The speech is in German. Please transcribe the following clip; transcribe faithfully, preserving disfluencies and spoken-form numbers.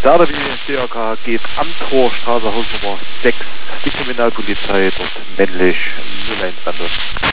Der R W D R K geht am Torstraße Hausnummer sechs, die Kriminalpolizei, dort männlich null eins London.